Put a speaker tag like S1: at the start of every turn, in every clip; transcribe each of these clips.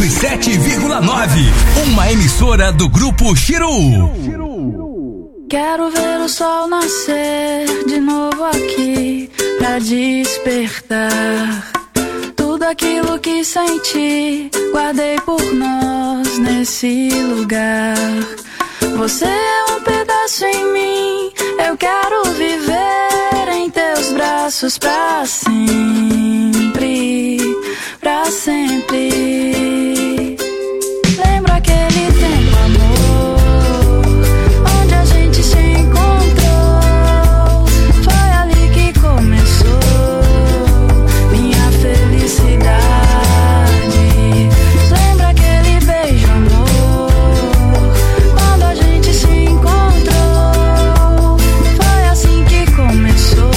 S1: 107,9. Uma emissora do Grupo Chiru.
S2: Quero ver o sol nascer de novo aqui pra despertar tudo aquilo que senti, guardei por nós nesse lugar. Você é um pedaço em mim, eu quero viver em teus braços pra sempre, pra sempre. Lembro aquele tempo, amor, onde a gente se encontrou. Foi ali que começou minha felicidade. Lembra aquele beijo, amor, quando a gente se encontrou. Foi assim que começou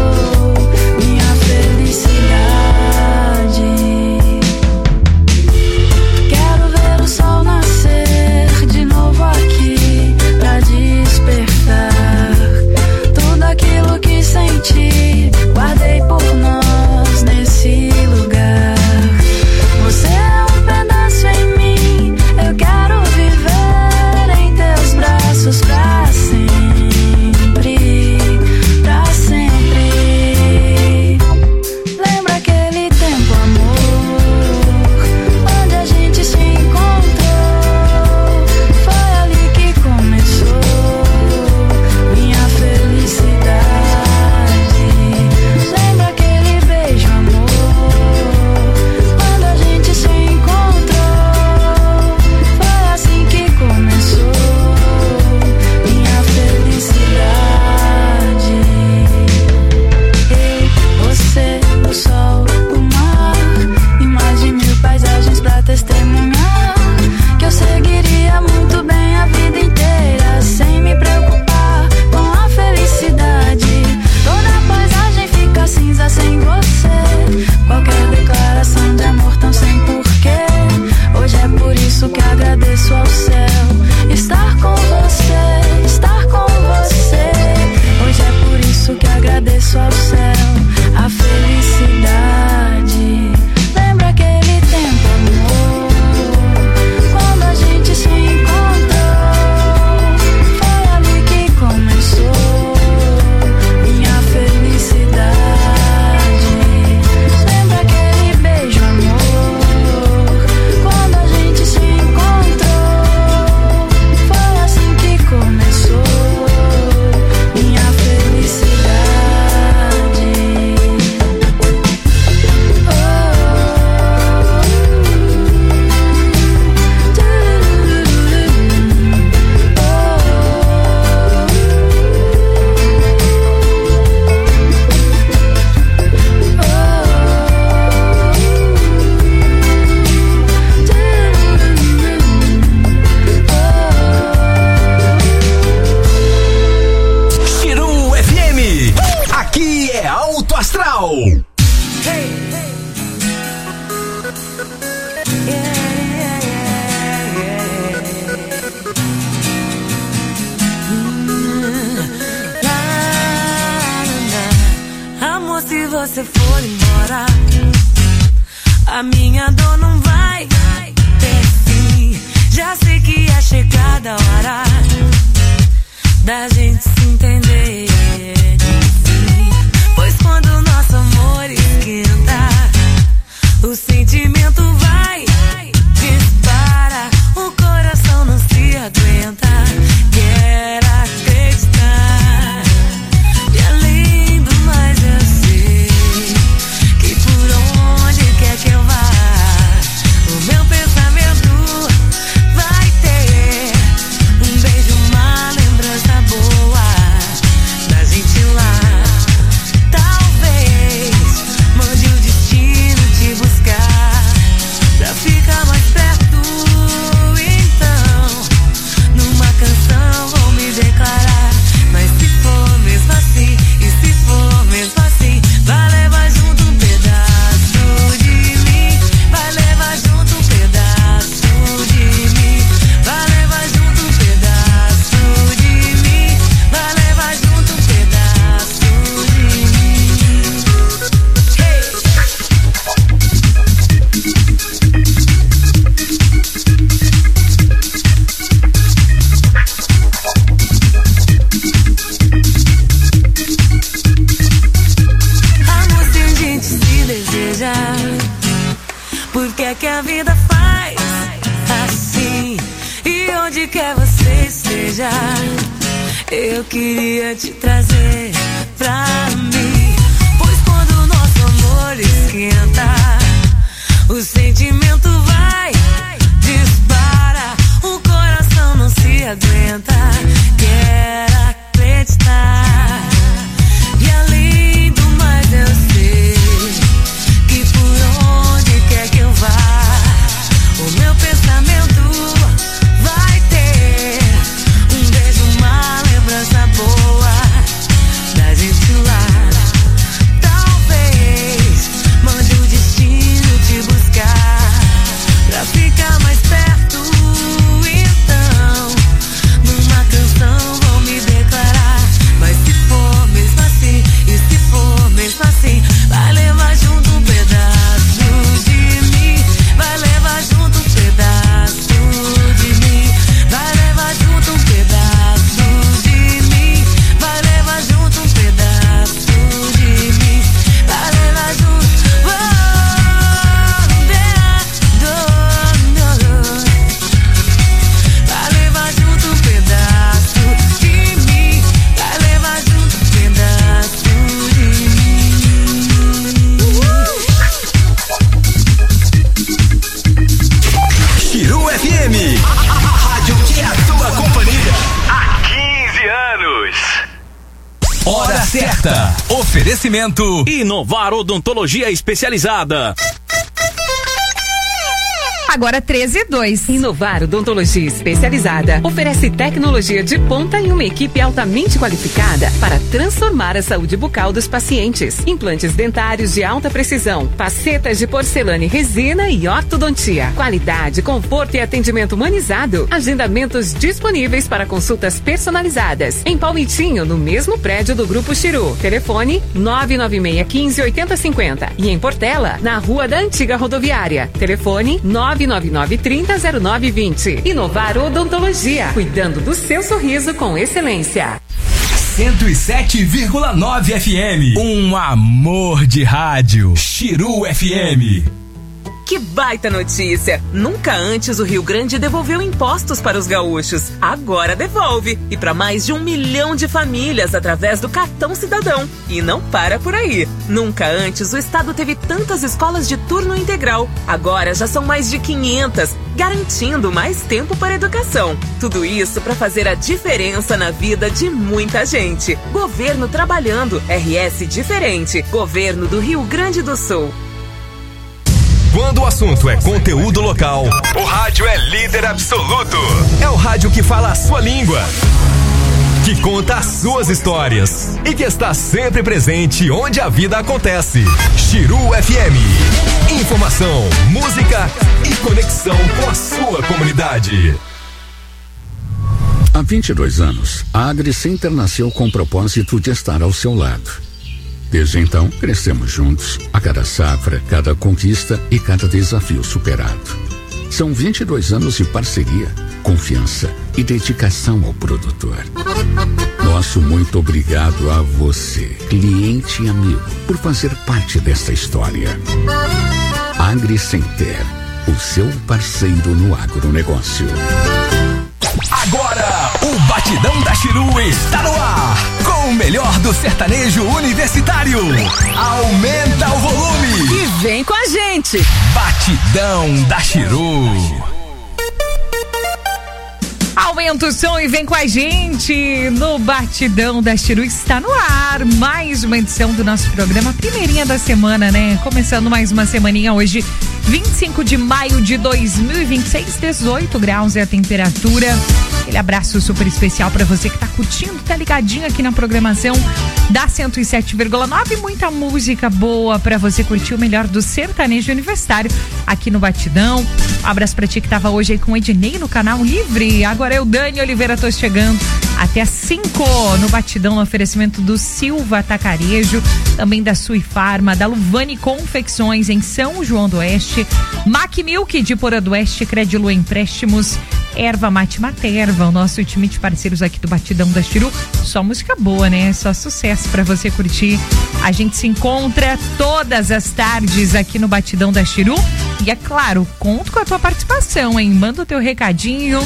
S2: minha felicidade.
S3: a vida faz assim. E onde quer você esteja, eu queria te trazer pra mim. Pois quando o nosso amor esquenta, o sentimento vai, dispara. O coração não se aguenta, quer acreditar. E além do mais eu sei que por onde quer que eu vá, o meu pensamento vai ter um beijo, uma lembrança boa da gente lá. Talvez mande o destino te buscar pra ficar mais perto. Então, numa canção vou me declarar. Mas se for mesmo assim, e se for mesmo assim, vai levar junto um pedaço de mim. Vai levar junto um pedaço de mim. Vai levar junto um pedaço de mim. Vai levar junto um pedaço de mim. Vai levar junto. Vai levar junto um pedaço de mim. Vai levar junto um pedaço de mim.
S1: Chiru FM, a rádio que é a tua companhia há 15 anos. Hora certa. Oferecimento
S4: Inovar Odontologia Especializada.
S5: Agora 13:02.
S6: Inovar Odontologia Especializada oferece tecnologia de ponta e uma equipe altamente qualificada para transformar a saúde bucal dos pacientes. Implantes dentários de alta precisão, facetas de porcelana e resina e ortodontia. Qualidade, conforto e atendimento humanizado. Agendamentos disponíveis para consultas personalizadas. Em Palmitinho, no mesmo prédio do Grupo Chiru. Telefone 99615-8050. E em Portela, na Rua da Antiga Rodoviária. Telefone 999300920. Inovar Odontologia, cuidando do seu sorriso com excelência.
S1: 107,9 FM. Um amor de rádio. Chiru FM.
S7: Que baita notícia! Nunca antes o Rio Grande devolveu impostos para os gaúchos. Agora devolve. E para mais de 1 milhão de famílias através do Cartão Cidadão. E não para por aí. Nunca antes o estado teve tantas escolas de turno integral. Agora já são mais de 500, garantindo mais tempo para a educação. Tudo isso para fazer a diferença na vida de muita gente. Governo trabalhando. RS diferente. Governo do Rio Grande do Sul.
S1: Quando o assunto é conteúdo local, o rádio é líder absoluto. É o rádio que fala a sua língua, que conta as suas histórias e que está sempre presente onde a vida acontece. Chiru FM. Informação, música e conexão com a sua comunidade.
S8: Há 22 anos, a AgriCenter nasceu com o propósito de estar ao seu lado. Desde então, crescemos juntos, a cada safra, cada conquista e cada desafio superado. São 22 anos de parceria, confiança e dedicação ao produtor. Nosso muito obrigado a você, cliente e amigo, por fazer parte desta história. AgriCenter, o seu parceiro no agronegócio.
S1: Agora, o Batidão da Chiru está no ar, com o melhor do sertanejo universitário. Aumenta o volume
S5: E vem com a gente.
S1: Batidão da Chiru.
S5: Aumenta o som e vem com a gente no Batidão da Chiru. Está no ar mais uma edição do nosso programa, primeirinha da semana, né? Começando mais uma semaninha hoje, 25 de maio de 2026, 18 graus é a temperatura. Aquele abraço super especial para você que tá curtindo, tá ligadinho aqui na programação da 107,9. Muita música boa para você curtir o melhor do sertanejo universitário aqui no Batidão. Um abraço pra ti que tava hoje aí com o Ednei no canal Livre. Agora eu, Dani Oliveira, tô chegando até às 5 no Batidão, no oferecimento do Silva Atacarejo, também da Sui Farma, da Luvani Confecções em São João do Oeste, Mac Milk de Porã do Oeste, Credilu Empréstimos, Erva Mate Materva, o nosso time de parceiros aqui do Batidão da Chiru. Só música boa, né? Só sucesso pra você curtir. A gente se encontra todas as tardes aqui no Batidão da Chiru. E é claro, conto com a tua participação, hein? Manda o teu recadinho.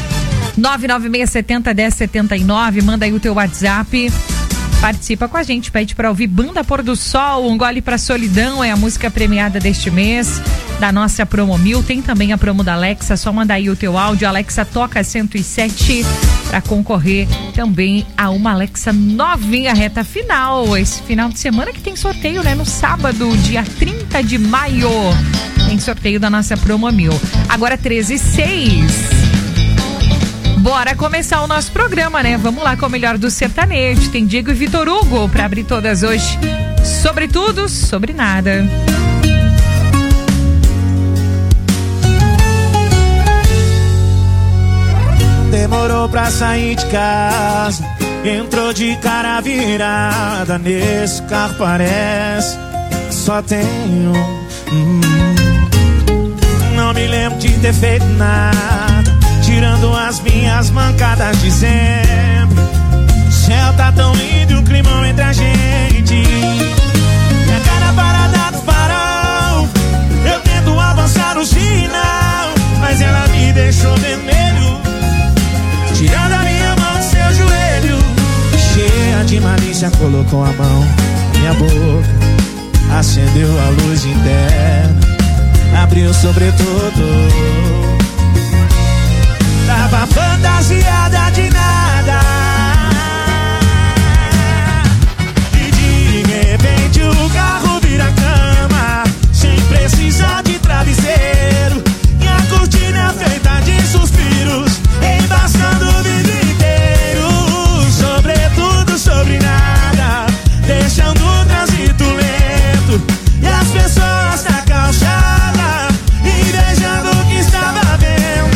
S5: 996701079, manda aí o teu WhatsApp. Participa com a gente, pede pra ouvir Banda Pôr do Sol, Um Gole Pra Solidão, é a música premiada deste mês, da nossa Promo 1000. Tem também a promo da Alexa, só manda aí o teu áudio, Alexa Toca 107, pra concorrer também a uma Alexa novinha, reta final, esse final de semana que tem sorteio, né? No sábado, dia 30 de maio, tem sorteio da nossa Promo 1000. Agora 13h06. Bora começar o nosso programa, né? Vamos lá com o melhor do sertanejo. Tem Diego e Vitor Hugo pra abrir todas hoje. Sobre tudo, sobre nada.
S9: Demorou pra sair de casa, entrou de cara virada. Nesse carro parece que só tenho Não me lembro de ter feito nada, tirando as minhas mancadas de sempre. O céu tá tão lindo e o climão entre a gente. Minha cara parada no farol, eu tento avançar no sinal, mas ela me deixou vermelho, tirando a minha mão do seu joelho. Cheia de malícia, colocou a mão na minha boca, acendeu a luz interna, abriu o sobretudo. Tava fantasiada de nada, e de repente o carro vira cama, sem precisar de travesseiro, e a cortina feita de suspiros, embaçando o vidro inteiro. Sobretudo, sobre nada, deixando o trânsito lento, e as pessoas na calçada invejando o que estava vendo.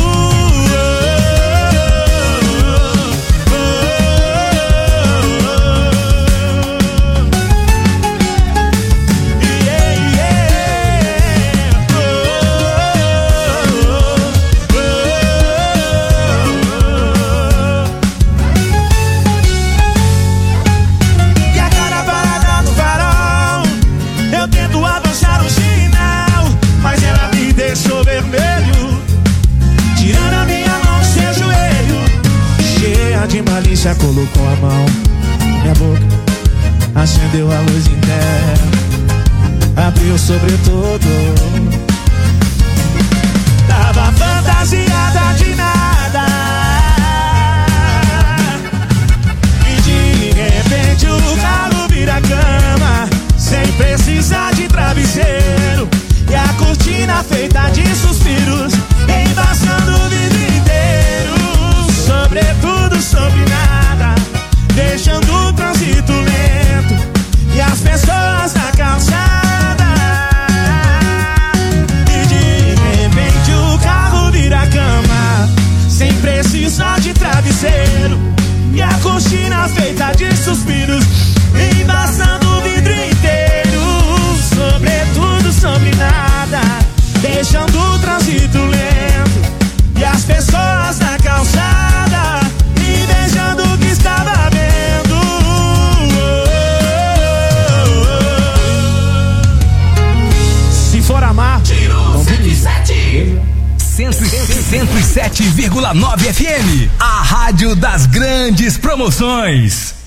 S9: De malícia, colocou a mão na minha boca, acendeu a luz interna, abriu o sobretudo. Tava fantasiada de nada, e de repente o carro vira cama, sem precisar de travesseiro, e a cortina feita de suspiros, embaçando o vidro inteiro. Sobretudo, sobre nada, deixando o trânsito lento, e as pessoas na calçada. E de repente o carro vira cama, sem precisar de travesseiro, e a cortina feita de suspiros, embaçando o vidro inteiro. Sobretudo, sobre nada, deixando o trânsito lento, e as pessoas na calçada invejando o que estava vendo. Se for amar, vamos
S1: 107,9 FM, a rádio das grandes promoções.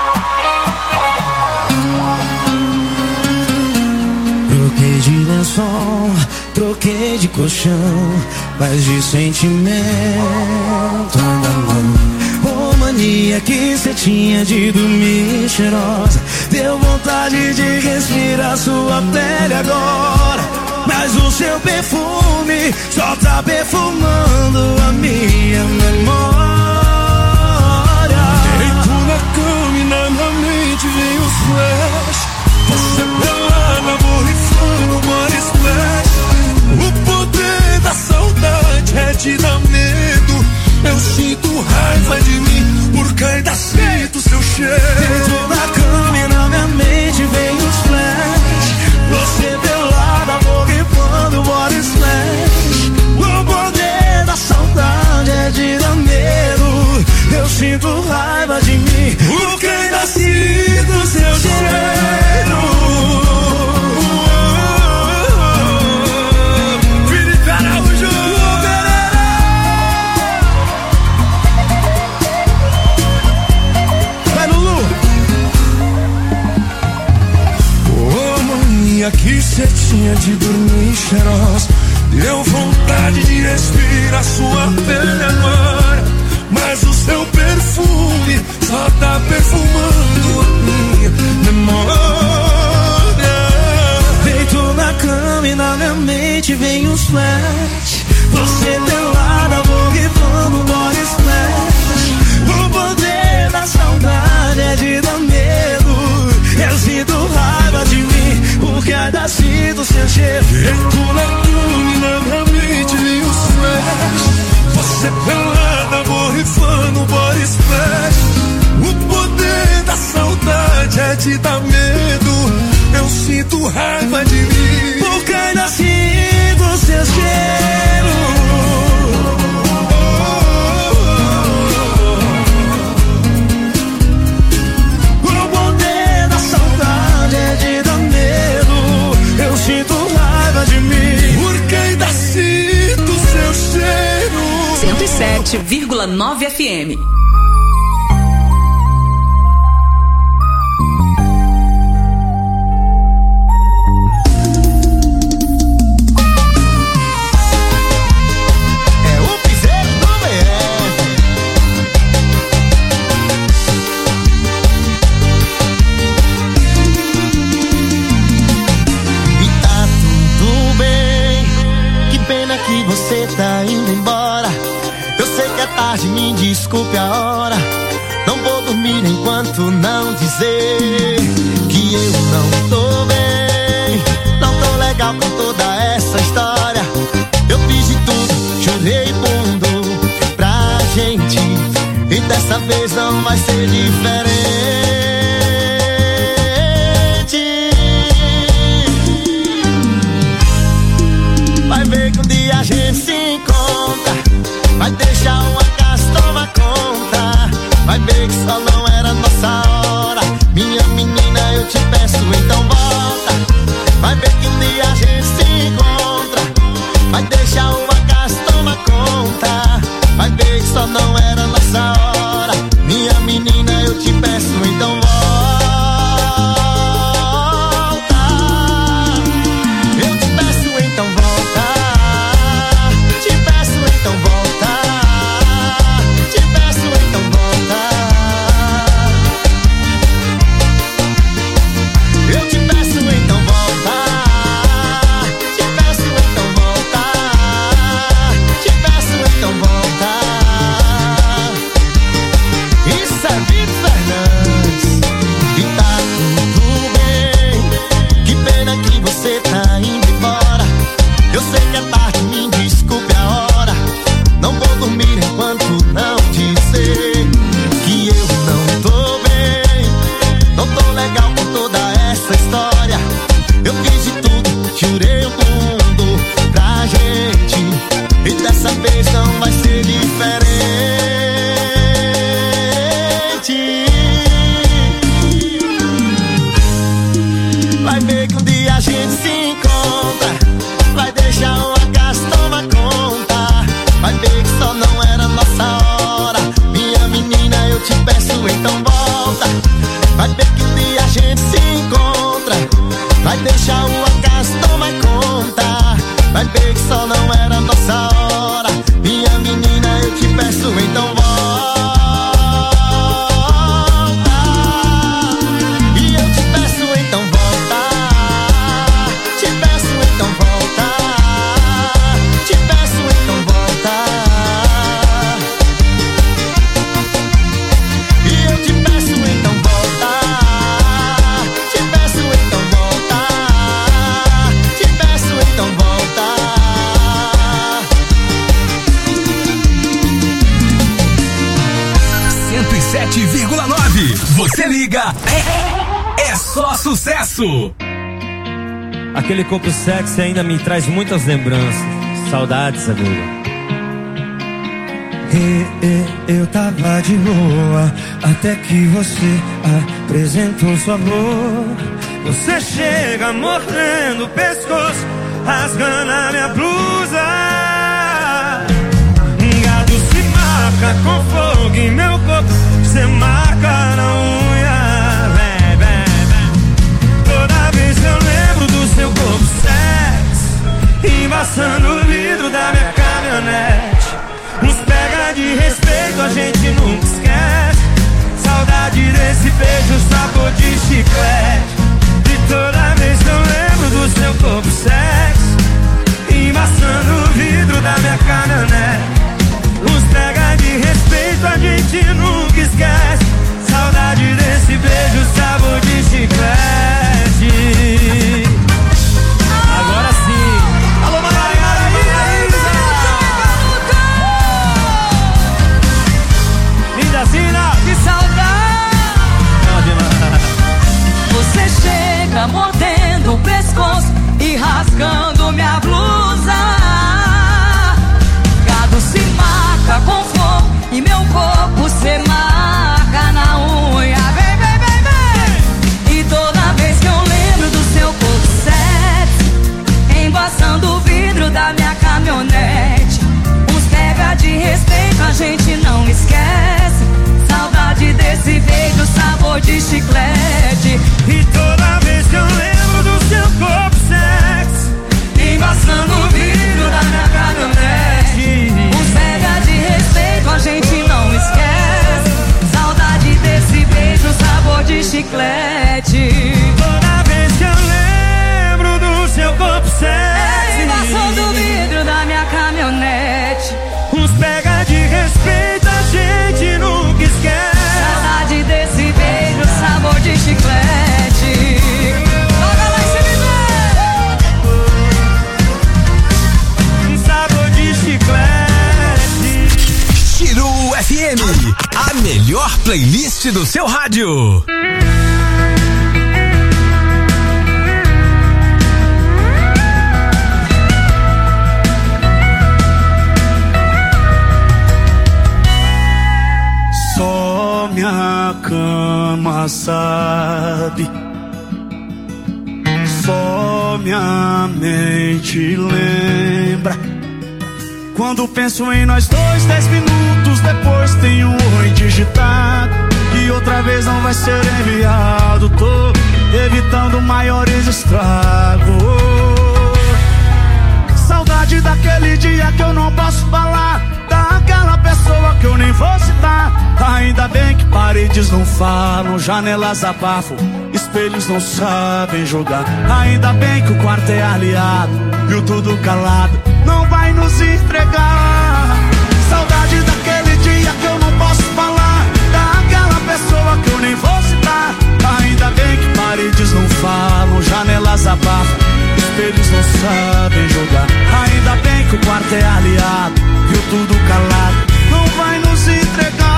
S9: Troquei de lençol, troquei de colchão, mas de sentimento ainda não. Oh, mania que cê tinha de dormir cheirosa, deu vontade de respirar sua pele agora, mas o seu perfume só tá perfumando a minha memória. Deito na cama e na minha mente vem os flash, você pelada, borrifando uma splash. O poder da saudade é de dar medo, eu sinto raiva de mim.
S10: Vontade de respirar sua pele agora, mas o seu perfume só tá perfumando a minha memória.
S9: Deito na cama e na minha mente vem uns flash. Você pelada, borrifando body splash. O poder da saudade é de dar medo. Eu sinto raiva de mim, porque ainda sinto seu cheiro.
S10: Deito na cama e na minha mente vem uns flash. Você pelada, borrifando body splash. O poder da saudade é de dar medo. Eu sinto raiva de mim,
S9: porque ainda sinto seu cheiro. O poder da saudade é de dar medo. Eu sinto raiva de mim,
S10: porque ainda sinto seu cheiro.
S6: 107,9 FM.
S11: Tá indo embora, eu sei que é tarde, me desculpe a hora. Não vou dormir enquanto não dizer que eu não tô bem. Não tô legal com toda essa história. Eu fiz de tudo, chorei fundo pra gente, e dessa vez não vai ser diferente. Vai ver que um dia a gente se encontra, vai deixar o acaso tomar conta. Vai ver que só não era nossa hora. Minha menina, eu te peço, então volta. Vai ver que um dia a gente se encontra, vai deixar o acaso tomar conta. Vai ver que só não era nossa hora. Minha menina, eu te peço, então volta. Eu te peço, então volta. Te peço, então volta. Te peço, então volta. Eu te peço, então volta. Te peço, então volta. Te peço, então volta. Isso é Vitor Fernandes. E tá tudo bem. Que pena que você tá indo embora. Eu sei que é tarde, me desculpe a hora. Não vou dormir enquanto não dizer que eu não tô bem. Não tô legal com toda essa história. Eu fiz de tudo, jurei o mundo pra gente, e dessa vez não vai ser diferente. Vai ver que um dia a gente se encontra, vai deixar o acaso tomar conta. Vai ver que só não era nossa hora. Minha menina, eu te peço, então volta. Vai ver que um dia a gente se encontra, vai deixar o acaso tomar conta. Vai ver que só não era nossa hora. Minha menina, eu te peço, então volta. E eu te peço, então volta. Te peço, então volta. Te peço, então volta. E eu te peço, então volta. Te peço, então volta. Te peço, então volta.
S1: 107,9. Você liga. É só sucesso.
S12: Aquele corpo sexy ainda me traz muitas lembranças. Saudades, amigo.
S9: Eu tava de boa até que você apresentou sua boca. Você chega mordendo o pescoço, rasgando a minha blusa. Gado se marca com fogo em meu corpo, você marca na unha. Vem, vem, vem. Toda vez eu lembro do seu corpo sexy, embaçando o vidro da minha casa. nos pega de respeito, a gente nunca esquece.
S3: Saudade desse beijo, sabor de chiclete. Toca mais,
S9: sabor de chiclete.
S1: Chiru FM, a melhor playlist do seu rádio.
S9: Só minha cama sabe, só minha mente lembra. Quando penso em nós dois, 10 minutos depois tem um oi digitado, e outra vez não vai ser enviado. Tô evitando maiores estragos. Saudade daquele dia que eu não posso falar, daquela pessoa que eu nem vou citar. Ainda bem que paredes não falam, janelas abafam, espelhos não sabem julgar. Ainda bem que o quarto é aliado e o tudo calado não vai nos entregar. Saudade daquele dia que eu não posso falar, daquela pessoa que eu nem vou citar. Ainda bem que paredes não falam, janelas abafam, espelhos não sabem julgar. Ainda bem que o quarto é aliado e o tudo calado não vai nos entregar.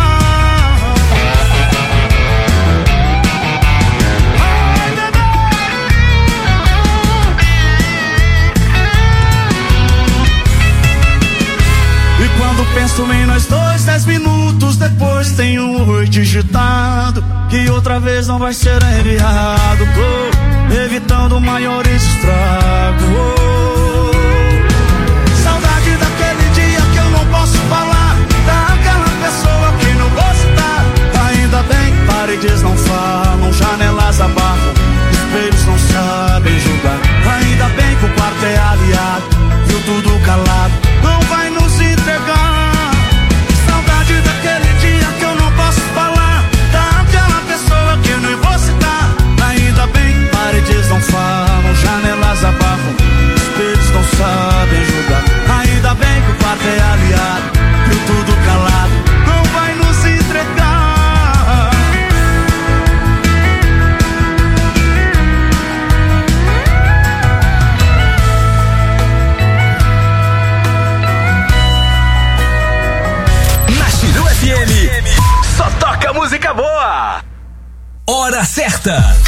S9: E quando penso em nós dois, 10 minutos depois tem um oi digitado, que outra vez não vai ser enviado. Tô evitando maiores estragos. Saudade daquele dia que eu não posso falar, daquela pessoa que não vou citar. Ainda bem que paredes não falam, janelas abafam, espelhos não sabem julgar. Ainda bem que o quarto é aliado e o tudo calado não vai nos entregar. Saudade daquele dia que eu não posso falar, daquela pessoa que eu nem vou citar. Ainda bem que paredes não falam, janelas abafam, espelhos não sabem julgar. Ainda bem que o quarto é aliado e o tudo calado não vai nos entregar.
S1: Na Chiru FM, só toca música boa. Hora certa.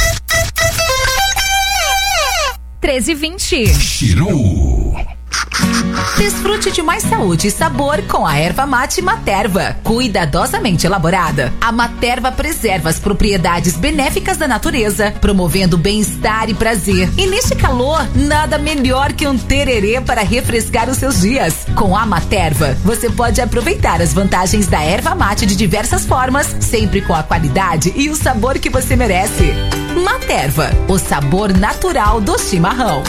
S5: 13h20.
S1: Chiru.
S13: Desfrute de mais saúde e sabor com a erva mate Materva. Cuidadosamente elaborada, a Materva preserva as propriedades benéficas da natureza, promovendo bem-estar e prazer. E neste calor, nada melhor que um tererê para refrescar os seus dias. Com a Materva, você pode aproveitar as vantagens da erva mate de diversas formas, sempre com a qualidade e o sabor que você merece. Materva, o sabor natural do chimarrão.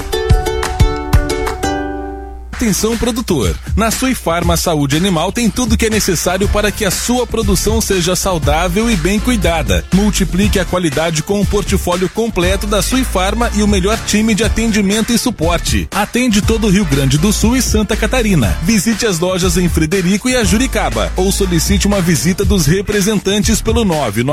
S14: Atenção produtor, na Suifarma Saúde Animal tem tudo que é necessário para que a sua produção seja saudável e bem cuidada. Multiplique a qualidade com o portfólio completo da Suifarma e o melhor time de atendimento e suporte. Atende todo o Rio Grande do Sul e Santa Catarina. Visite as lojas em Frederico e Ajuricaba ou solicite uma visita dos representantes pelo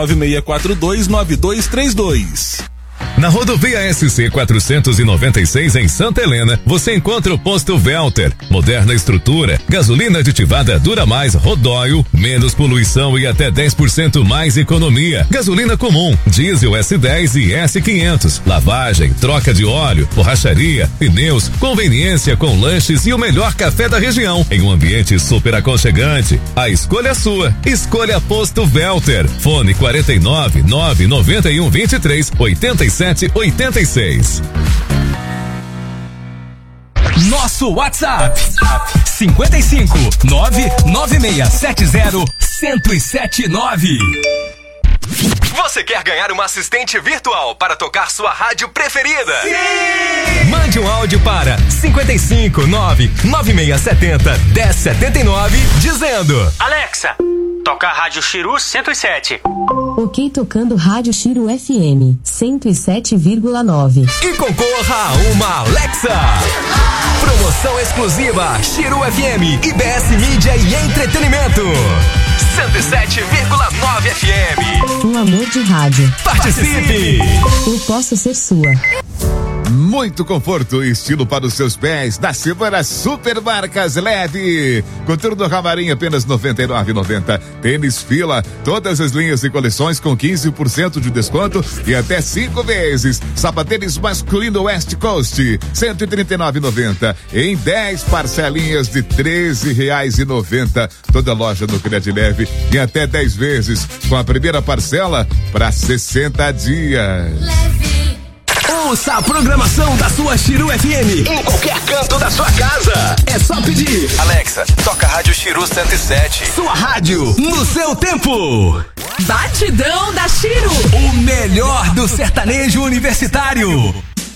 S14: 996429232.
S15: Na rodovia SC 496 em Santa Helena, você encontra o posto Velter. Moderna estrutura, gasolina aditivada dura mais, Rodóio, menos poluição e até 10% mais economia. Gasolina comum, diesel S10 e S500. Lavagem, troca de óleo, borracharia, pneus, conveniência com lanches e o melhor café da região. Em um ambiente super aconchegante. A escolha é sua. Escolha Posto Velter. Fone 49 991 23 87 86.
S1: Nosso WhatsApp 55 99670 1079. Você quer ganhar uma assistente virtual para tocar sua rádio preferida? Sim! Mande um áudio para 55 99670 1079 dizendo:
S16: Alexa, Toca a Rádio Chiru 107.
S17: Ok, tocando Rádio Chiru FM 107,9.
S1: E concorra a uma Alexa. Promoção exclusiva Chiru FM, IBS Mídia e Entretenimento. 107,9 FM.
S17: Um amor de rádio.
S1: Participe!
S17: Eu posso ser sua.
S18: Muito conforto e estilo para os seus pés. Da semana Super Marcas Leve. Coturno Ramarim apenas R$ 99,90. Tênis Fila, todas as linhas e coleções com 15% de desconto e até 5 vezes. Sapatênis masculino West Coast, R$ 139,90. Em 10 parcelinhas de R$ 13,90. Toda loja no Crédito Leve em até 10 vezes, com a primeira parcela para 60 dias.
S1: Ouça a programação da sua Chiru FM em qualquer canto da sua casa. É só pedir.
S19: Alexa, toca a Rádio Chiru 107.
S1: Sua rádio, no seu tempo.
S7: Batidão da Chiru.
S1: O melhor do sertanejo universitário.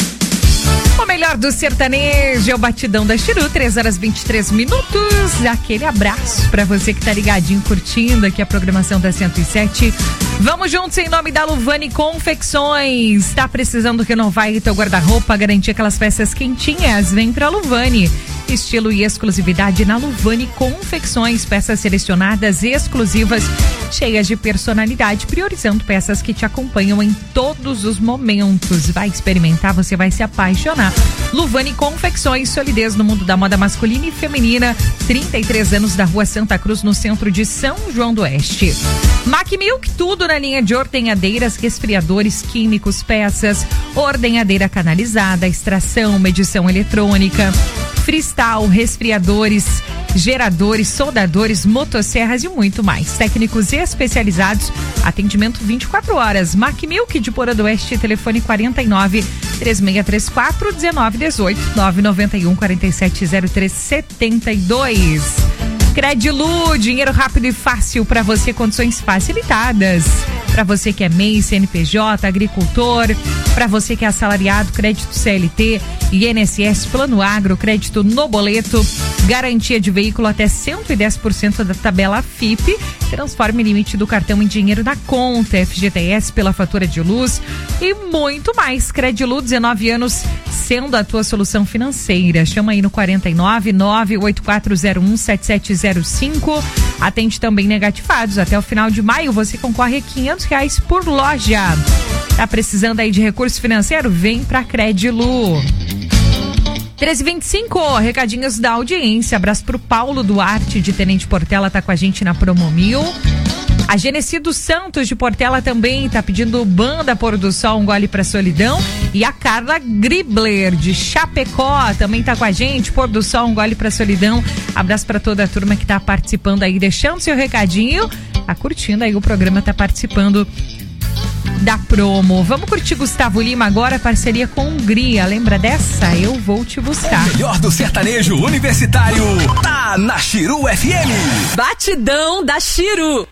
S5: O melhor do sertanejo é o Batidão da Chiru, 3h23. Aquele abraço pra você que tá ligadinho, curtindo aqui a programação da 107. Vamos juntos em nome da Luvani Confecções. Tá precisando renovar aí teu guarda-roupa, garantir aquelas peças quentinhas? Vem pra Luvani. Estilo e exclusividade na Luvani Confecções, peças selecionadas exclusivas, cheias de personalidade, priorizando peças que te acompanham em todos os momentos. Vai experimentar, você vai se apaixonar. Luvani Confecções, solidez no mundo da moda masculina e feminina, 33 anos, da Rua Santa Cruz, no centro de São João do Oeste. Macmilk, tudo na linha de ordenhadeiras, resfriadores, químicos, peças, ordenhadeira canalizada, extração, medição eletrônica, freestyle, resfriadores, geradores, soldadores, motosserras e muito mais. Técnicos especializados, atendimento 24 horas. Macmilk de Porã do Oeste, telefone 49 3634 1918 991 4703 72. Credilu, dinheiro rápido e fácil para você, condições facilitadas. Para você que é MEI, CNPJ, agricultor, para você que é assalariado, crédito CLT, INSS, Plano Agro, crédito no boleto, garantia de veículo até 110% da tabela FIP, transforme o limite do cartão em dinheiro na conta, FGTS pela fatura de luz e muito mais. Credilu, 19 anos, sendo a tua solução financeira. Chama aí no 49 98401 7705. Atende também negativados. Até o final de maio você concorre a R$500 por loja. Tá precisando aí de recurso financeiro? Vem pra Credilu. 13h25, recadinhos da audiência. Abraço pro Paulo Duarte de Tenente Portela, tá com a gente na Promomil. A Genecido Santos de Portela também tá pedindo Banda Pôr do Sol, um gole pra solidão. E a Carla Gribler de Chapecó também tá com a gente, Pôr do Sol, um gole pra solidão. Abraço pra toda a turma que tá participando aí, deixando seu recadinho, tá curtindo aí o programa, tá participando da promo. Vamos curtir Gustavo Lima agora, parceria com Hungria. Lembra dessa? Eu vou te buscar.
S1: O melhor do sertanejo universitário tá na Chiru FM.
S7: Batidão da Chiru.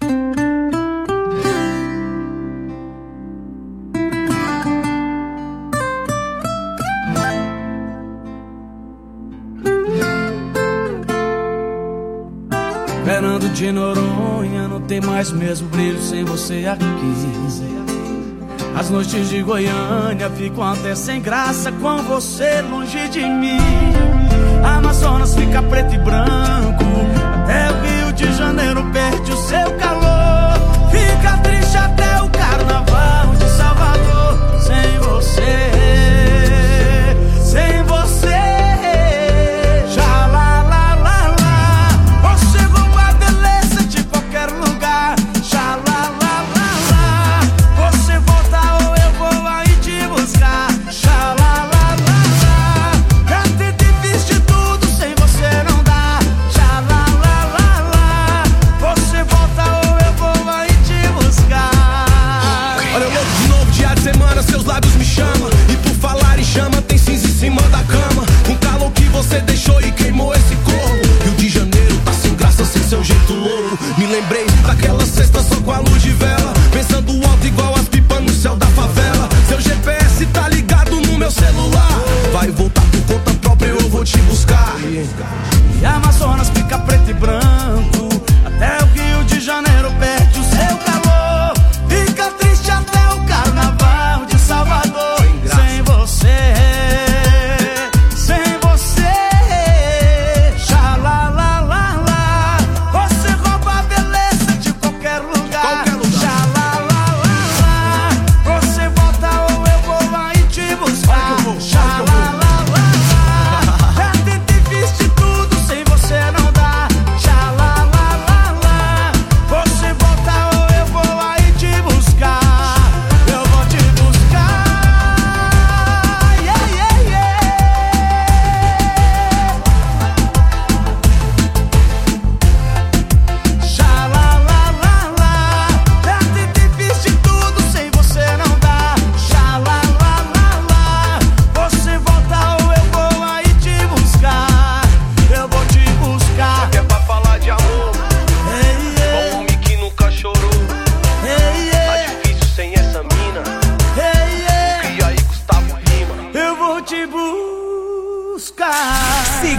S9: Fernando de Noronha não tem mais mesmo brilho sem você aqui. As noites de Goiânia ficam até sem graça com você longe de mim. A Amazonas fica preto e branco, até o Rio de Janeiro perde o seu calor. Fica triste até o Carnaval de Salvador sem você, sem você. Já lá, lá, lá, lá, você rouba a beleza de qualquer lugar. Já lá, lá, lá, lá, você volta ou eu vou aí te buscar. Já lá, lá, lá, lá, já tentei, fiz de tudo, sem você não dá. Já lá, lá, lá, lá, você volta ou eu vou aí te buscar.
S10: Olha eu louco de novo, dia de semana, seus lábios me chamam. E por falar em chama, tem cinza em cima da cama. Um calor que você deixou e queimou esse corpo. Rio de Janeiro tá sem graça, sem seu jeito louco. Me lembrei daquela sexta só com a luz de vela, pensando alto igual as pipas no céu da favela. Seu GPS tá ligado no meu celular. Vai voltar por conta própria, eu vou te buscar.
S9: E a Amazonas fica preto e branco, até o Rio de Janeiro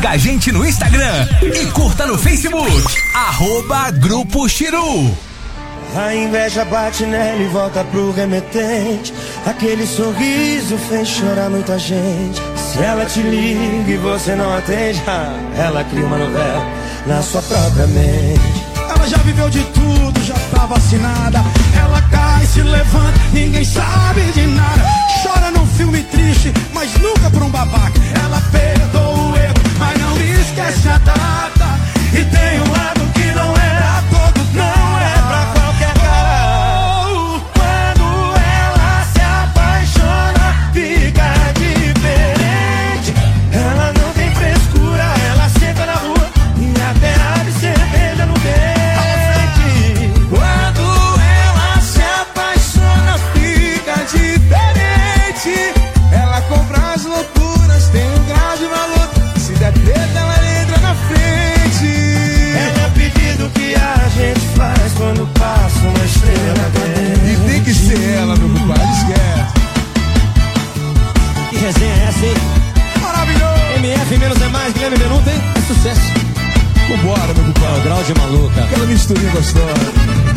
S1: Siga a gente no Instagram e curta no Facebook, @Grupo Chiru.
S9: A inveja bate nela e volta pro remetente. Aquele sorriso fez chorar muita gente. Se ela te liga e você não atende, ela cria uma novela na sua própria mente.
S10: Ela já viveu de tudo, já tá vacinada. Ela cai, se levanta, ninguém sabe de nada. Chora num filme triste, mas nunca por um babaca. Ela perdoa o erro, mas não esquece a data. E tem um lado que não é pra todos, não é pra qualquer cara. Quando ela se apaixona, fica diferente. Ela não tem frescura, ela senta na rua e até abre cerveja no dente. Quando ela se apaixona, fica diferente. Ela compra as loucuras, tem um grau de valor. Se der treta, ela entra na frente. É o pedido que a gente faz quando passa uma estrela dentro.
S18: E tem que ser ela, meu compadre, esquece.
S12: Que resenha é essa, hein?
S10: Maravilhoso!
S12: MF menos é mais, Guilherme Benuta, hein? É sucesso.
S18: Vambora, meu compadre.
S12: O grau de maluca.
S18: Aquela misturinha gostosa.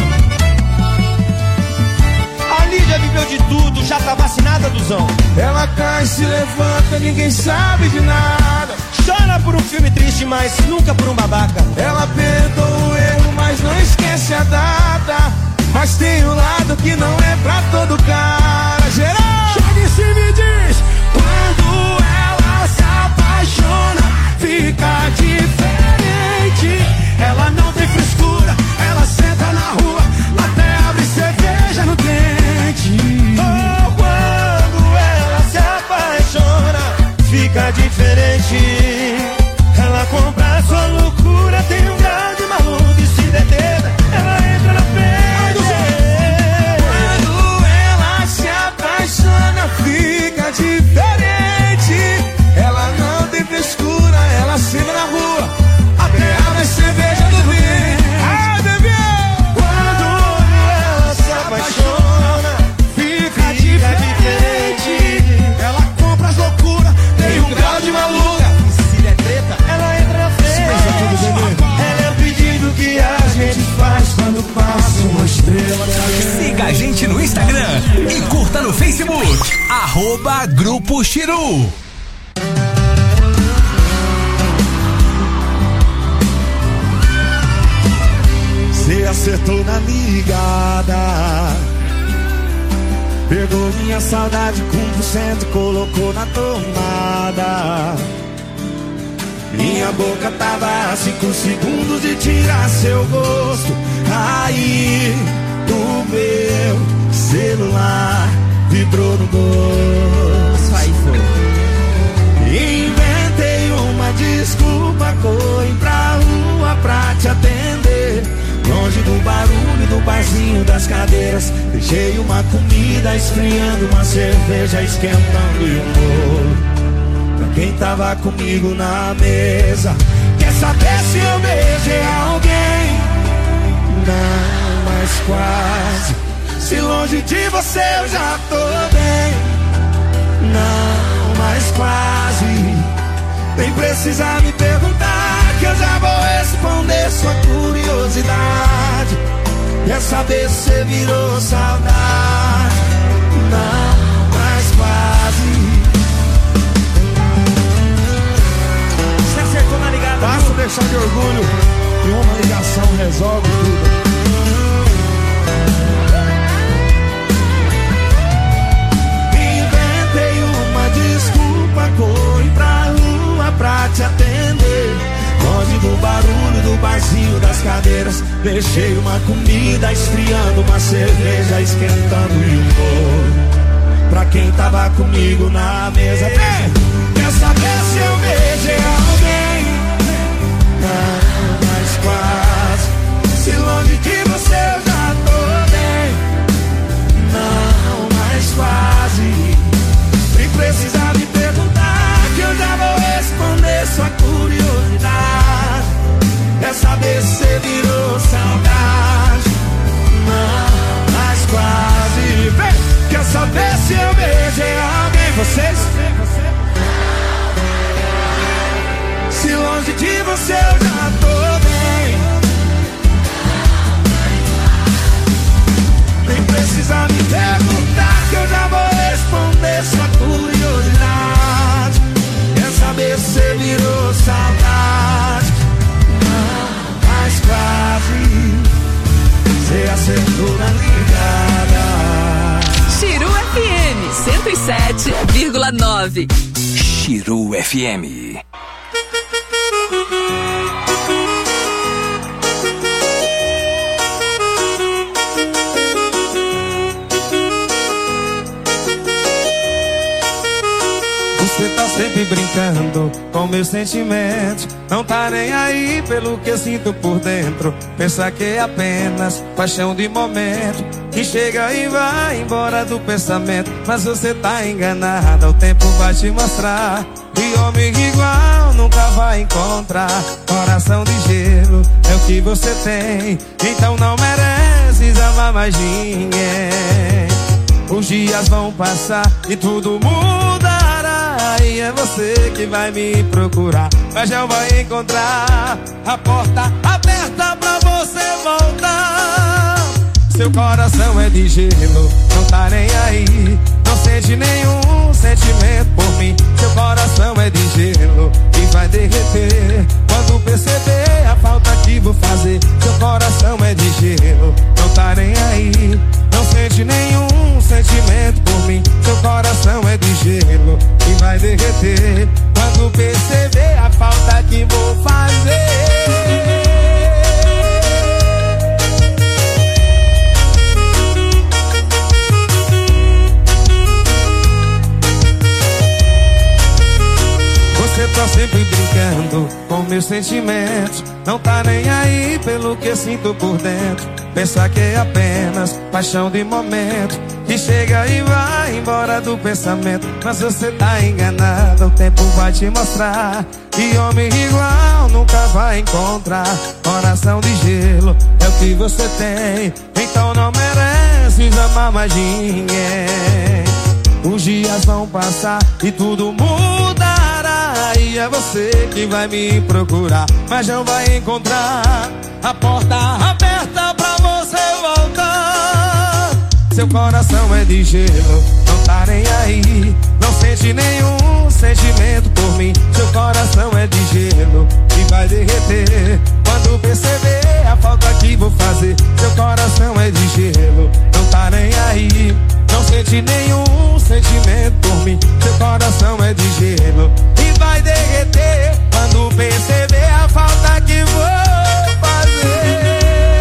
S9: A Lídia viveu de tudo, já tá vacinada, Duzão.
S10: Ela cai, se levanta, ninguém sabe de nada.
S9: Chora por um filme triste, mas nunca por um babaca.
S10: Ela perdoa o erro, mas não esquece a data. Mas tem um lado que não é pra todo cara. Geral, chega e se me diz. Quando ela se apaixona, fica diferente. Ela não tem frescura, ela senta na rua, até abre cerveja no dente.
S9: Oh, quando ela se apaixona, fica diferente. Ela compra a sua loucura, tem um grau de maluco e se detena, ela entra na frente.
S10: Quando ela se apaixona, fica diferente. Ela não tem frescura, ela senta na rua, até abre cerveja do dente. Ah, bebê!
S9: Quando ela se apaixona,
S10: Fica diferente. Ela compra as loucuras, tem um grau de maluca.
S9: se der treta, ela entra na frente. Ela é o pedido que a gente faz quando passa uma estrela dentro.
S1: Siga a gente no Instagram e curta no Facebook, @Grupo Chiru.
S10: Cê acertou na ligada. Pegou minha saudade com 1% e colocou na tomada. Minha boca tava a 5 segundos de tirar seu gosto. Aí o meu celular vibrou no bolso.
S12: Aí foi.
S10: Inventei uma desculpa, corri pra rua pra te atender. Longe do barulho do barzinho das cadeiras, deixei uma comida esfriando, uma cerveja esquentando e um bolo pra quem tava comigo na mesa. Quer saber se eu beijei alguém? Não, mas quase. Se longe de você eu já tô bem. Não, mas quase. Nem precisa me perguntar, que eu já vou responder sua curiosidade. Quer saber se você virou saudade? Não, mas quase.
S9: Você acertou na ligada,
S10: Basta deixar de orgulho e uma ligação resolve tudo. Inventei uma desculpa, corri pra rua pra te atender. Longe do barulho do barzinho das cadeiras, deixei uma comida esfriando, uma cerveja esquentando e um bolo pra quem tava comigo na mesa. Quer saber se eu beijei alguém? Não, mas quase. Se longe de você eu já tô bem. Não, mas quase. Nem precisa me perguntar, que eu já vou responder sua curiosidade. Quer saber se você virou saudade? Não, mas quase. Vem! Quer saber se eu beijei alguém? Vocês? Se longe
S20: 107,9.
S19: Chiru FM.
S9: Você tá sempre brincando com meus sentimentos, não tá nem aí pelo que eu sinto por dentro. Pensa que é apenas paixão de momento, que chega e vai embora do pensamento. Mas você tá enganada, o tempo vai te mostrar que homem igual nunca vai encontrar. Coração de gelo é o que você tem, então não mereces amar mais ninguém. Os dias vão passar e tudo mudará, e é você que vai me procurar, mas já vai encontrar a porta aberta pra você voltar. Seu coração é de gelo, não tá nem aí, não sente nenhum sentimento por mim. Seu coração é de gelo e vai derreter quando perceber a falta que vou fazer. Seu coração é de gelo, não tá nem aí, não sente nenhum sentimento por mim. Seu coração é de gelo e vai derreter quando perceber a falta que vou fazer. Você tá sempre brincando com meus sentimentos, não tá nem aí pelo que sinto por dentro. Pensa que é apenas paixão de momento, que chega e vai embora do pensamento. Mas você tá enganada, o tempo vai te mostrar que homem igual nunca vai encontrar. Coração de gelo é o que você tem, então não mereces amar mais ninguém. Os dias vão passar e tudo mudará, e é você que vai me procurar, mas não vai encontrar a porta aberta pra você voltar. Seu coração é de gelo, não tá nem aí, não sente nenhum sentimento por mim. Seu coração é de gelo e vai derreter quando perceber a falta que vou fazer. Seu coração é de gelo, não tá nem aí, não sente nenhum sentimento por mim. Seu coração é de gelo e vai derreter quando perceber a falta que vou fazer.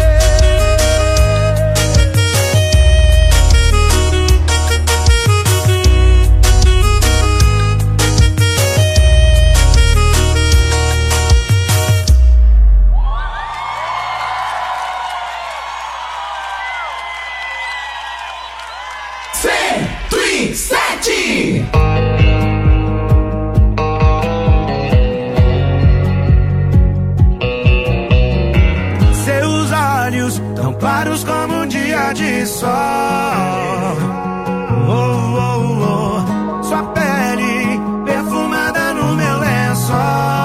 S9: Seus olhos tão claros como um dia de sol. Oh, oh, oh. Sua pele perfumada no meu lençol.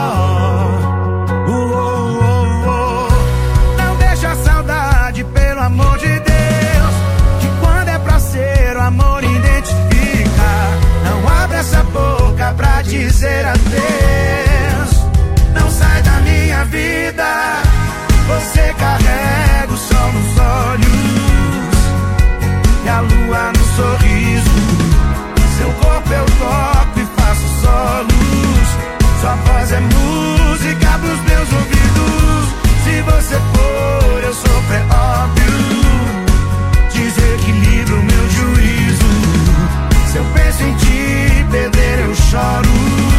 S9: Oh, oh, oh, oh. Não deixa a saudade, pelo amor de Deus, que quando é pra ser o amor identifica. Não abre essa boca pra dizer adeus. Não sai da minha vida. Você carrega o sol nos olhos e a lua no sorriso. Seu corpo eu toco e faço solos. Sua voz é música pros meus ouvidos. Se você for, eu sou pré-óbvio. Desequilibro o meu juízo. Se eu penso em te perder, eu choro.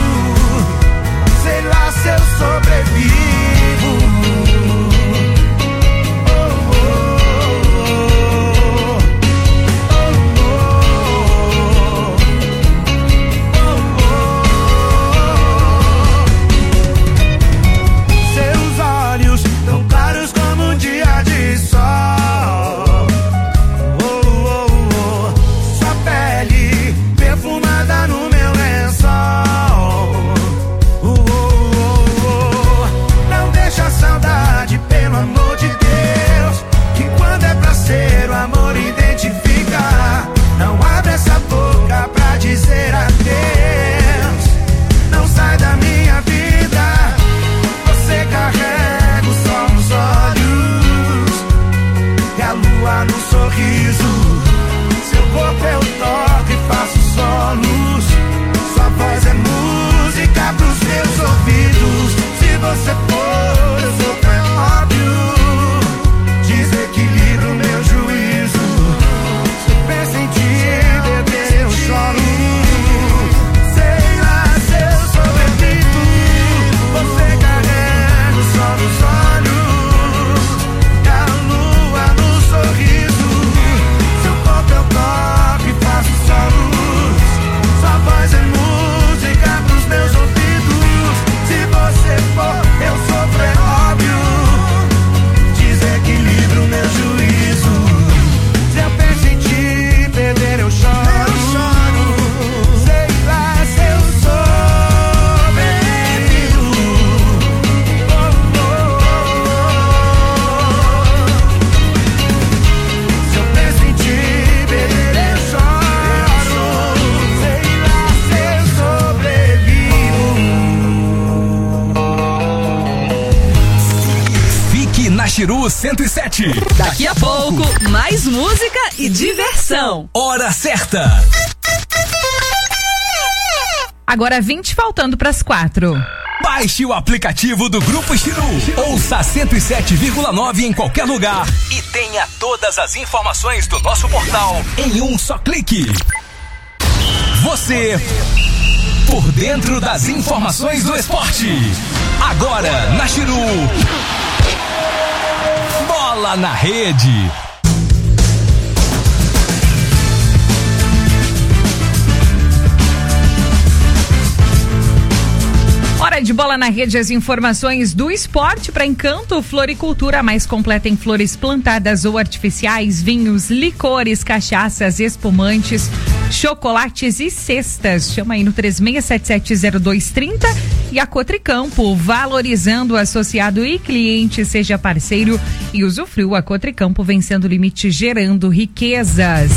S9: Sei lá se eu sobrevivo. Dizer adeus, não sai da minha vida. Você carrega o sol nos olhos e a lua no sorriso. Seu corpo eu toco e faço solos.
S10: seus ouvidos. Se você for, eu sofro, é óbvio. Desequilibro meu juízo. Se eu penso em ti, bebê, eu choro. Sei lá se eu sobrevivo. Você carrega o sol nos olhos e a lua no sorriso. Seu corpo eu toco e faço solos. Sua voz é música pros meus ouvidos. Se você for, eu sofro, é óbvio. Desequilibro meu juízo. Se eu penso em te perder, eu choro. Sei lá se eu sobrevivo. Se eu penso em te perder, eu choro. Sei lá se eu sobrevivo.
S1: Fique na Chiru 107.
S20: Daqui a pouco, mais música e diversão.
S1: Hora certa.
S5: Agora 20 faltando pras 4.
S1: Baixe o aplicativo do Grupo Chiru. Ouça 107,9 em qualquer lugar e tenha todas as informações do nosso portal em um só clique. Você por dentro das informações do esporte. Agora na Chiru. Bola na rede.
S5: Hora de bola na rede, as informações do esporte para Encanto Floricultura, mais completa em flores plantadas ou artificiais, vinhos, licores, cachaças, espumantes, chocolates e cestas. Chama aí no 36770230 e a Cotricampo, valorizando o associado e cliente, seja parceiro e usufrua. A Cotricampo vencendo o limite, gerando riquezas.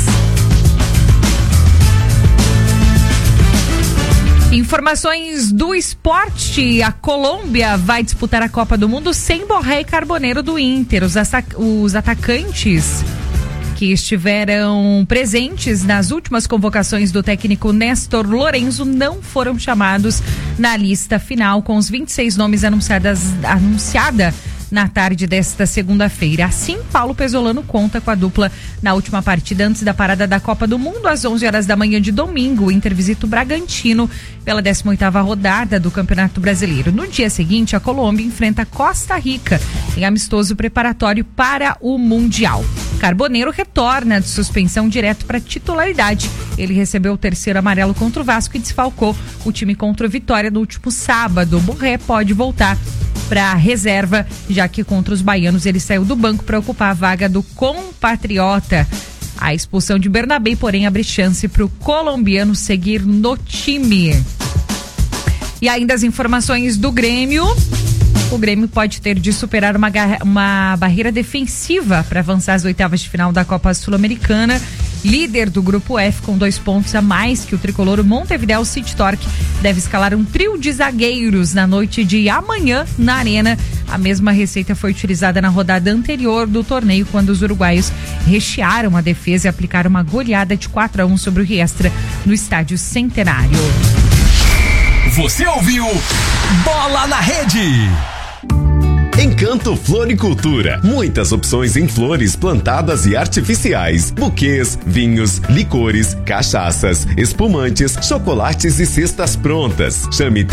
S5: Informações do esporte. A Colômbia vai disputar a Copa do Mundo sem Borré e Carboneiro do Inter. Os atacantes que estiveram presentes nas últimas convocações do técnico Néstor Lorenzo não foram chamados na lista final, com os 26 nomes anunciada na tarde desta segunda-feira. Assim, Paulo Pesolano conta com a dupla na última partida antes da parada da Copa do Mundo, às 11 horas da manhã de domingo. O Inter visita o Bragantino pela 18ª rodada do Campeonato Brasileiro. No dia seguinte, a Colômbia enfrenta Costa Rica em amistoso preparatório para o Mundial. Carboneiro retorna de suspensão direto para titularidade. Ele recebeu o terceiro amarelo contra o Vasco e desfalcou o time contra o Vitória no último sábado. Borré pode voltar para a reserva, já que contra os baianos ele saiu do banco para ocupar a vaga do compatriota. A expulsão de Bernabé, porém, abre chance para o colombiano seguir no time. E ainda as informações do Grêmio. O Grêmio pode ter de superar uma barreira defensiva para avançar às oitavas de final da Copa Sul-Americana. Líder do Grupo F com 2 pontos a mais que o tricolor, o Montevideo City Torque deve escalar um trio de zagueiros na noite de amanhã na Arena. A mesma receita foi utilizada na rodada anterior do torneio, quando os uruguaios rechearam a defesa e aplicaram uma goleada de 4-1 sobre o Riestra no Estádio Centenário.
S1: Você ouviu Bola na Rede.
S21: Encanto Floricultura. Muitas opções em flores plantadas e artificiais, buquês, vinhos, licores, cachaças, espumantes, chocolates e cestas prontas. Chame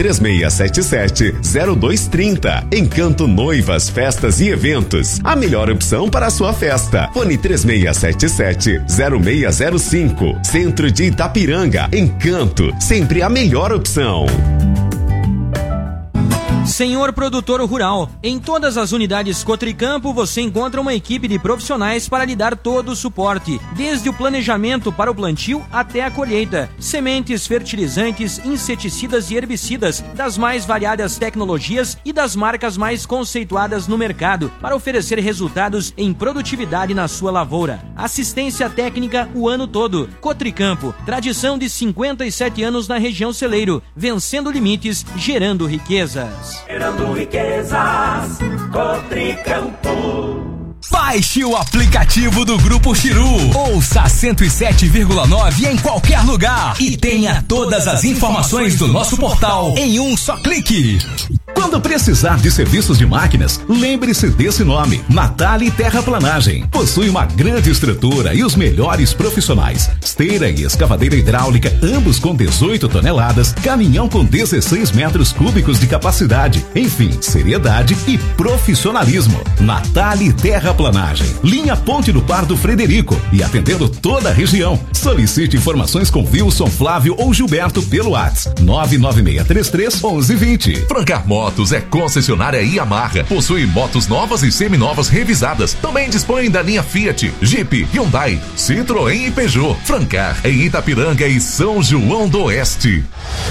S21: 3677-0230. Encanto Noivas, Festas e Eventos. A melhor opção para a sua festa. Fone 3677-0605. Centro de Itapiranga. Encanto, sempre a melhor opção.
S22: Senhor produtor rural, em todas as unidades Cotricampo você encontra uma equipe de profissionais para lhe dar todo o suporte, desde o planejamento para o plantio até a colheita. Sementes, fertilizantes, inseticidas e herbicidas das mais variadas tecnologias e das marcas mais conceituadas no mercado, para oferecer resultados em produtividade na sua lavoura. Assistência técnica o ano todo. Cotricampo, tradição de 57 anos na região celeiro, vencendo limites, gerando riquezas.
S10: Gerando riquezas, Cotricampo.
S1: Baixe o aplicativo do Grupo Chiru. Ouça 107,9 em qualquer lugar e tenha todas as informações do nosso portal em um só clique.
S2: Quando precisar de serviços de máquinas, lembre-se desse nome, Natali Terraplanagem. Possui uma grande estrutura e os melhores profissionais. Esteira e escavadeira hidráulica, ambos com 18 toneladas, caminhão com 16 metros cúbicos de capacidade. Enfim, seriedade e profissionalismo. Natali Terraplanagem. Linha Ponte do Pardo Frederico e atendendo toda a região. Solicite informações com Wilson, Flávio ou Gilberto pelo WhatsApp 99633-1120.
S4: Francar Motos é concessionária Yamaha. Possui motos novas e seminovas revisadas. Também dispõe da linha Fiat, Jeep, Hyundai, Citroën e Peugeot. Francar em Itapiranga e São João do Oeste.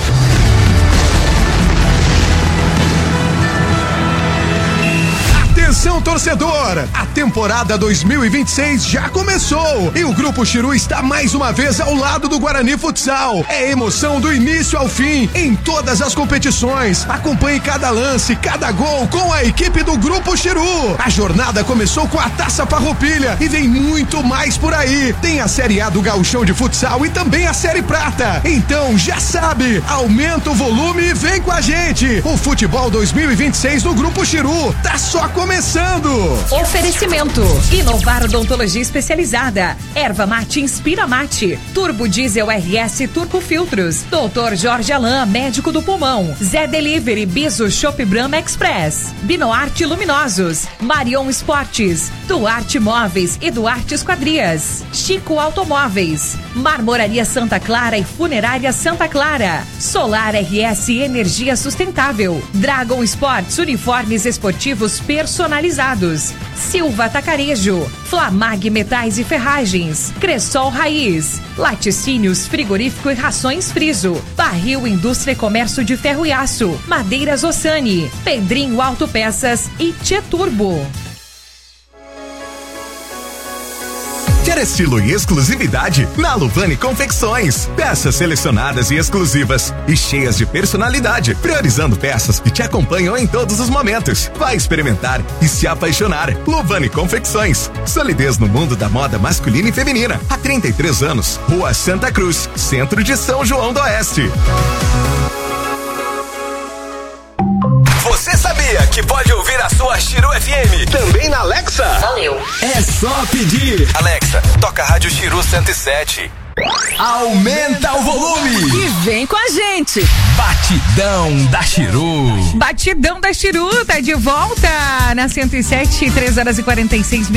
S10: Atenção, torcedor! A temporada 2026 já começou e o Grupo Chiru está mais uma vez ao lado do Guarani Futsal. É emoção do início ao fim em todas as competições. Acompanhe cada lance, cada gol com a equipe do Grupo Chiru. A jornada começou com a Taça Farroupilha e vem muito mais por aí. Tem a Série A do Gauchão de Futsal e também a Série Prata. Então já sabe, aumenta o volume e vem com a gente. O Futebol 2026 do Grupo Chiru tá só começando.
S23: Oferecimento: Inovar Odontologia Especializada, Erva Mate Inspira Mate, Turbo Diesel RS Turbo Filtros, Dr. Jorge Alain, médico do pulmão, Zé Delivery, Biso Shop Brahma Express, Binoarte Luminosos, Marion Esportes, Duarte Móveis e Duarte Esquadrias, Chico Automóveis, Marmoraria Santa Clara e Funerária Santa Clara, Solar RS Energia Sustentável, Dragon Sports Uniformes Esportivos Personalizados, Silva Atacarejo, Flamag Metais e Ferragens, Cressol Raiz, Laticínios Frigorífico e Rações Friso, Barril Indústria e Comércio de Ferro e Aço, Madeiras Ossani, Pedrinho Autopeças e Tieturbo.
S24: Quer estilo e exclusividade? Na Luvani Confecções. Peças selecionadas e exclusivas e cheias de personalidade, priorizando peças que te acompanham em todos os momentos. Vai experimentar e se apaixonar. Luvani Confecções. Solidez no mundo da moda masculina e feminina. Há 33 anos. Rua Santa Cruz, centro de São João do Oeste.
S1: Você sabia que pode ouvir a sua Chiru FM também na Alexa?
S23: Valeu.
S1: É só pedir. Alexa, toca a Rádio Chiru 107. Aumenta o volume
S20: e vem com a gente.
S1: Batidão da Chiru.
S5: Batidão da Chiru tá de volta na 107, 3h46.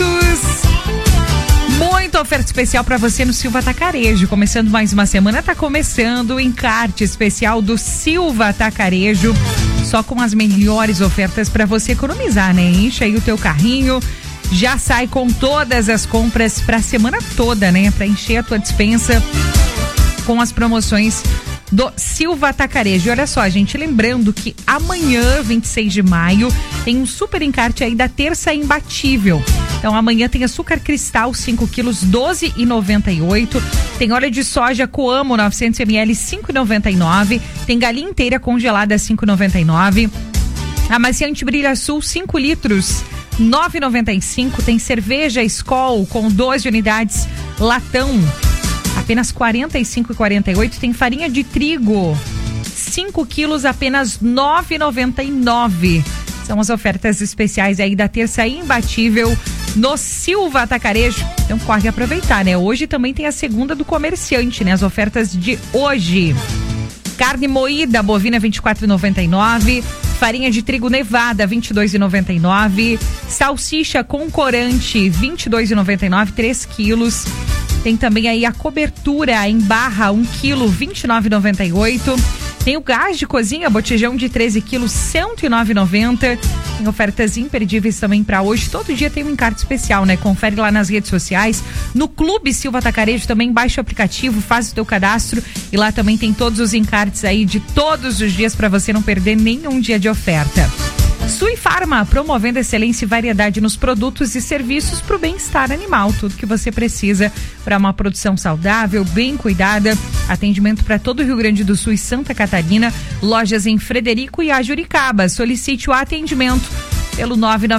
S5: Muita oferta especial para você no Silva Atacarejo. Começando mais uma semana, tá começando o encarte especial do Silva Atacarejo. Só com as melhores ofertas para você economizar, né? Enche aí o teu carrinho, já sai com todas as compras para a semana toda, né? Para encher a tua despensa com as promoções do Silva Atacarejo. E olha só, gente, lembrando que amanhã, 26 de maio, tem um super encarte aí da Terça Imbatível. Então amanhã tem açúcar cristal 5 quilos, 12,98. Tem óleo de soja Coamo 900 ml, 5,99. Tem galinha inteira congelada 5,99. Amaciante Brilha Sul 5 litros, 9,95. Tem cerveja Skol com 12 unidades latão, apenas 45,48. Tem farinha de trigo 5 quilos, apenas 9,99. São as ofertas especiais aí da Terça Imbatível no Silva Atacarejo. Então corre aproveitar, né? Hoje também tem a segunda do comerciante, né? As ofertas de hoje. Carne moída bovina 24,99. Farinha de trigo nevada 22,99. Salsicha com corante 22,99, 3 quilos. Tem também aí a cobertura em barra 1 quilo, 29,98. Tem o gás de cozinha, botijão de 13 quilos, 109,90. Tem ofertas imperdíveis também para hoje. Todo dia tem um encarte especial, né? Confere lá nas redes sociais. No Clube Silva Atacarejo também, baixa o aplicativo, faz o teu cadastro e lá também tem todos os encartes aí de todos os dias para você não perder nenhum dia de oferta. Sui Farma, promovendo excelência e variedade nos produtos e serviços para o bem-estar animal. Tudo que você precisa para uma produção saudável, bem cuidada. Atendimento para todo o Rio Grande do Sul e Santa Catarina. Lojas em Frederico e Ajuricaba. Solicite o atendimento pelo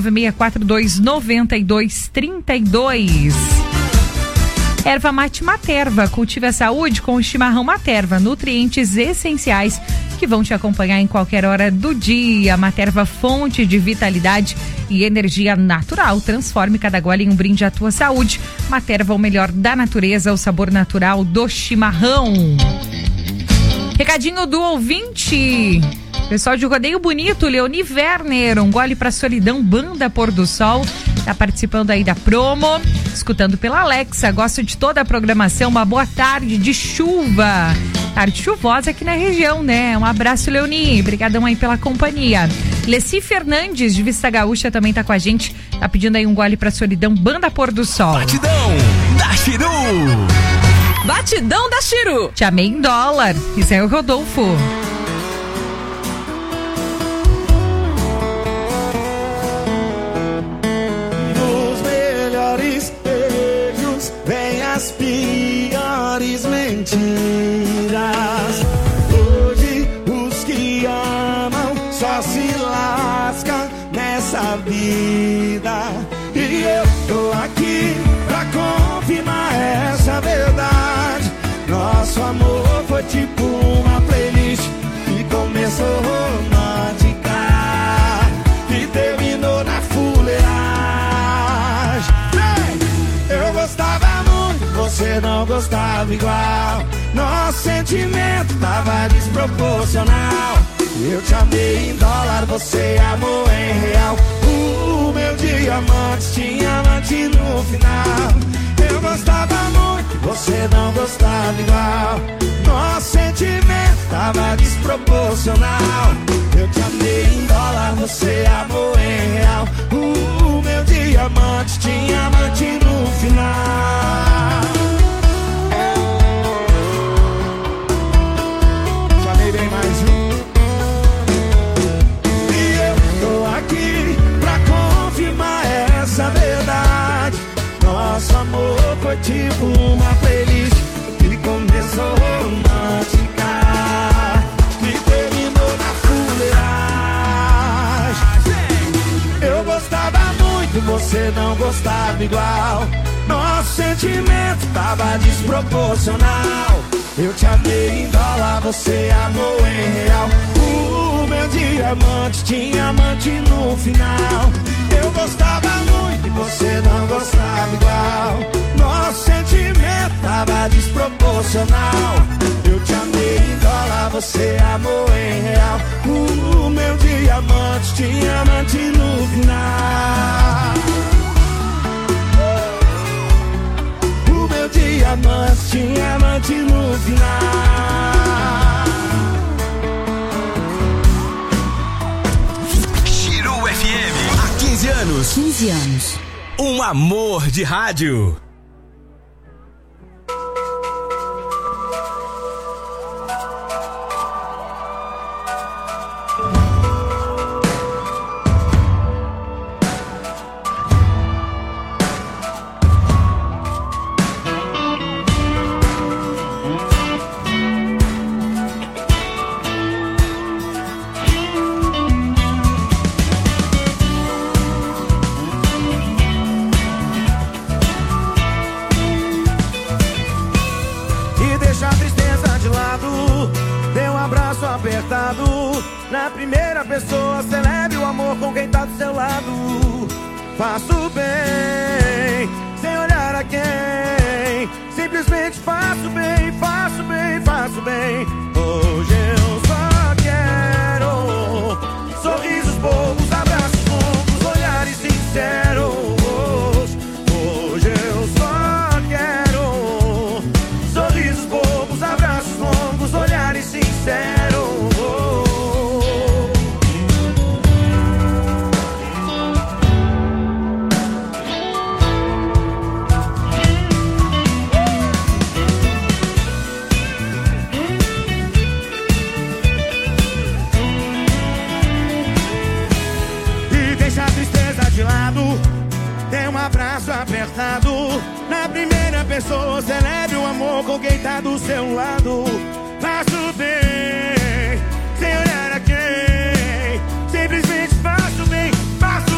S5: 996429232. Erva Mate Materva, cultive a saúde com o chimarrão Materva, nutrientes essenciais que vão te acompanhar em qualquer hora do dia. Materva, fonte de vitalidade e energia natural. Transforme cada gole em um brinde à tua saúde. Materva, o melhor da natureza, o sabor natural do chimarrão. Recadinho do ouvinte. Pessoal de Rodeio Bonito, Leoni Werner, um gole pra solidão, banda Pôr do Sol, tá participando aí da promo, escutando pela Alexa, gosto de toda a programação, uma boa tarde de chuva, tarde chuvosa aqui na região, né? Um abraço, Leoni, brigadão aí pela companhia. Leci Fernandes, de Vista Gaúcha, também tá com a gente, tá pedindo aí um gole pra solidão, banda Pôr do Sol.
S1: Batidão da Chiru!
S20: Batidão da Chiru!
S5: Te amei em dólar, isso é o Rodolfo.
S10: As piores mentiras. Hoje os que amam só se lascam nessa vida. E eu tô aqui pra confirmar essa verdade. Nosso amor foi tipo uma playlist que começou romântica e terminou na fuleiragem. Eu gostava, você não gostava igual. Nosso sentimento tava desproporcional. Eu te amei em dólar, você amou em real. O meu diamante tinha amante no final. Eu gostava muito, você não gostava igual. Nosso sentimento tava desproporcional. Eu te amei em dólar, você amou em real. O meu diamante tinha amante no final. Bem mais um. E eu tô aqui pra confirmar essa verdade. Nosso amor foi tipo uma playlist que começou romântica e terminou na fuleiragem. Eu gostava muito, você não gostava igual. Nosso sentimento tava desproporcional. Eu te amei em dólar, você amou em real. O meu diamante tinha amante no final. Eu gostava muito e você não gostava igual. Nosso sentimento tava desproporcional. Eu te amei em dólar, você amou em real. O meu diamante tinha amante no final. Meu diamante tinha amante no final.
S1: Chiru FM, há 15 anos.
S17: 15 anos.
S1: Um amor de rádio.
S10: Na primeira pessoa, celebre o amor com quem tá do seu lado. Faço bem, sem olhar a quem. Simplesmente faço bem, faço bem, faço bem. Hoje eu só quero sorrisos bobos, abraços longos, olhares sinceros. Hoje eu só quero sorrisos bobos, abraços longos, olhares sinceros. Abraço apertado. Na primeira pessoa, celebre o amor com quem tá do seu lado. Faço bem, sem olhar a quem. Simplesmente faço bem, faço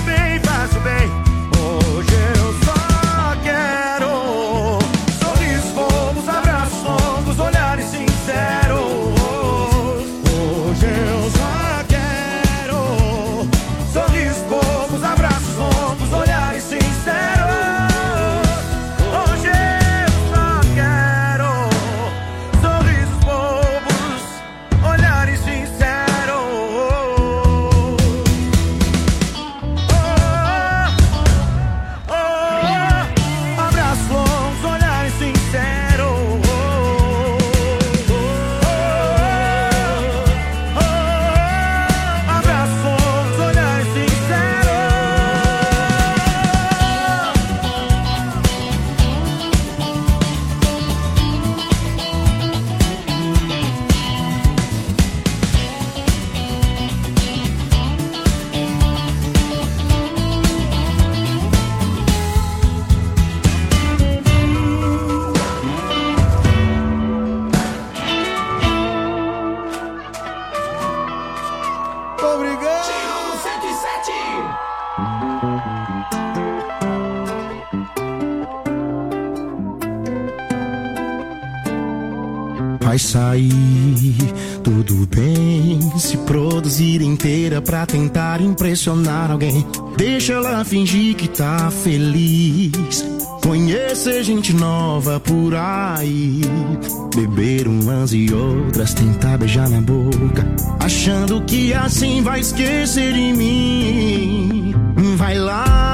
S3: vai sair tudo bem. Se produzir inteira pra tentar impressionar alguém. Deixa ela fingir que tá feliz. Conhecer gente nova por aí. Beber umas e outras, tentar beijar na boca, achando que assim vai esquecer de mim. Vai lá